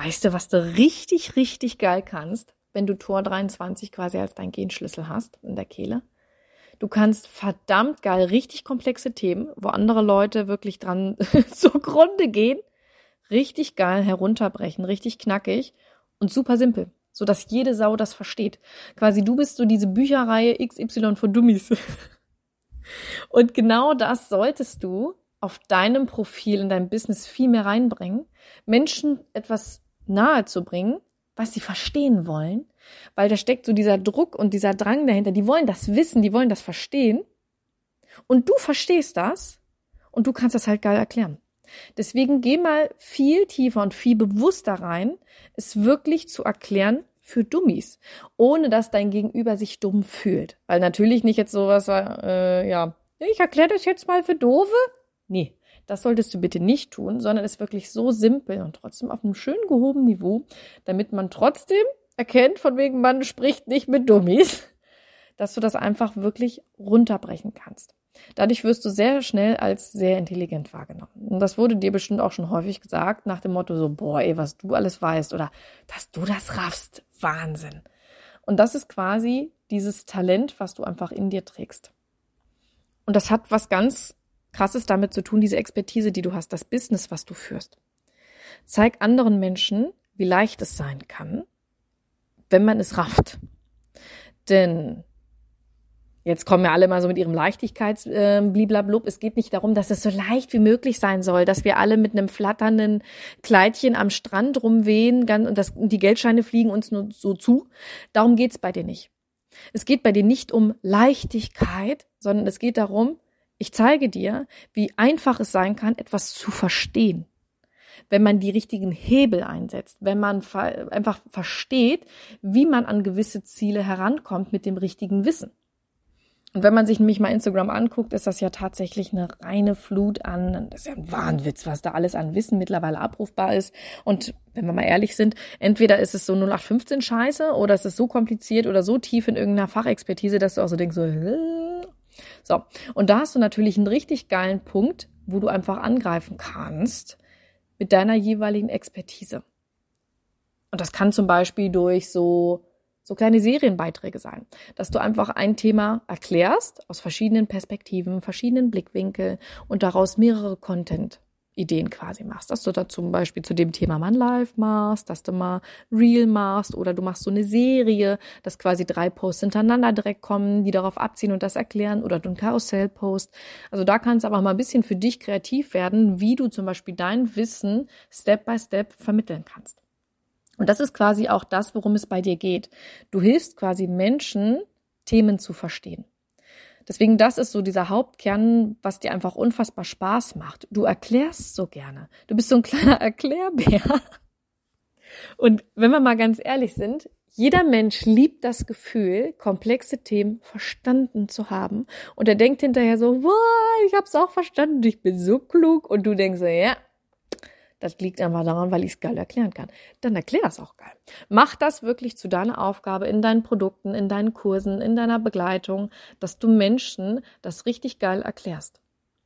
weißt du, was du richtig, richtig geil kannst, wenn du Tor 23 quasi als dein Genschlüssel hast in der Kehle? Du kannst verdammt geil richtig komplexe Themen, wo andere Leute wirklich dran zugrunde gehen, richtig geil herunterbrechen, richtig knackig und super simpel, sodass jede Sau das versteht. Quasi du bist so diese Bücherreihe XY für Dummies. Und genau das solltest du auf deinem Profil, in deinem Business viel mehr reinbringen, Menschen etwas nahe zu bringen, was sie verstehen wollen, weil da steckt so dieser Druck und dieser Drang dahinter. Die wollen das wissen, die wollen das verstehen und du verstehst das und du kannst das halt geil erklären. Deswegen geh mal viel tiefer und viel bewusster rein, es wirklich zu erklären für Dummies, ohne dass dein Gegenüber sich dumm fühlt. Weil natürlich nicht jetzt sowas war, ich erkläre das jetzt mal für Doofe. Nee, das solltest du bitte nicht tun, sondern es ist wirklich so simpel und trotzdem auf einem schön gehobenen Niveau, damit man trotzdem erkennt, von wegen man spricht nicht mit Dummies, dass du das einfach wirklich runterbrechen kannst. Dadurch wirst du sehr schnell als sehr intelligent wahrgenommen. Und das wurde dir bestimmt auch schon häufig gesagt, nach dem Motto so, boah, ey, was du alles weißt oder dass du das raffst, Wahnsinn. Und das ist quasi dieses Talent, was du einfach in dir trägst. Und das hat was ganz Krasses damit zu tun, diese Expertise, die du hast, das Business, was du führst. Zeig anderen Menschen, wie leicht es sein kann, wenn man es rafft. Denn jetzt kommen ja alle mal so mit ihrem Leichtigkeits-Bliblablub. Es geht nicht darum, dass es so leicht wie möglich sein soll, dass wir alle mit einem flatternden Kleidchen am Strand rumwehen und die Geldscheine fliegen uns nur so zu. Darum geht's bei dir nicht. Es geht bei dir nicht um Leichtigkeit, sondern es geht darum, ich zeige dir, wie einfach es sein kann, etwas zu verstehen. Wenn man die richtigen Hebel einsetzt, wenn man einfach versteht, wie man an gewisse Ziele herankommt mit dem richtigen Wissen. Und wenn man sich nämlich mal Instagram anguckt, ist das ja tatsächlich eine reine Flut an, das ist ja ein Wahnwitz, was da alles an Wissen mittlerweile abrufbar ist. Und wenn wir mal ehrlich sind, entweder ist es so 0815 Scheiße oder es ist so kompliziert oder so tief in irgendeiner Fachexpertise, dass du auch so denkst, so. Und da hast du natürlich einen richtig geilen Punkt, wo du einfach angreifen kannst mit deiner jeweiligen Expertise. Und das kann zum Beispiel durch so kleine Serienbeiträge sein, dass du einfach ein Thema erklärst aus verschiedenen Perspektiven, verschiedenen Blickwinkeln und daraus mehrere Content-Ideen quasi machst. Dass du da zum Beispiel zu dem Thema mal live machst, dass du mal Reel machst oder du machst so eine Serie, dass quasi 3 Posts hintereinander direkt kommen, die darauf abziehen und das erklären oder du einen Karussell-Post. Also da kannst du aber mal ein bisschen für dich kreativ werden, wie du zum Beispiel dein Wissen Step by Step vermitteln kannst. Und das ist quasi auch das, worum es bei dir geht. Du hilfst quasi Menschen, Themen zu verstehen. Deswegen, das ist so dieser Hauptkern, was dir einfach unfassbar Spaß macht. Du erklärst so gerne. Du bist so ein kleiner Erklärbär. Und wenn wir mal ganz ehrlich sind, jeder Mensch liebt das Gefühl, komplexe Themen verstanden zu haben. Und er denkt hinterher so, wow, ich hab's auch verstanden, ich bin so klug. Und du denkst so, ja, das liegt einfach daran, weil ich es geil erklären kann. Dann erklär das auch geil. Mach das wirklich zu deiner Aufgabe in deinen Produkten, in deinen Kursen, in deiner Begleitung, dass du Menschen das richtig geil erklärst.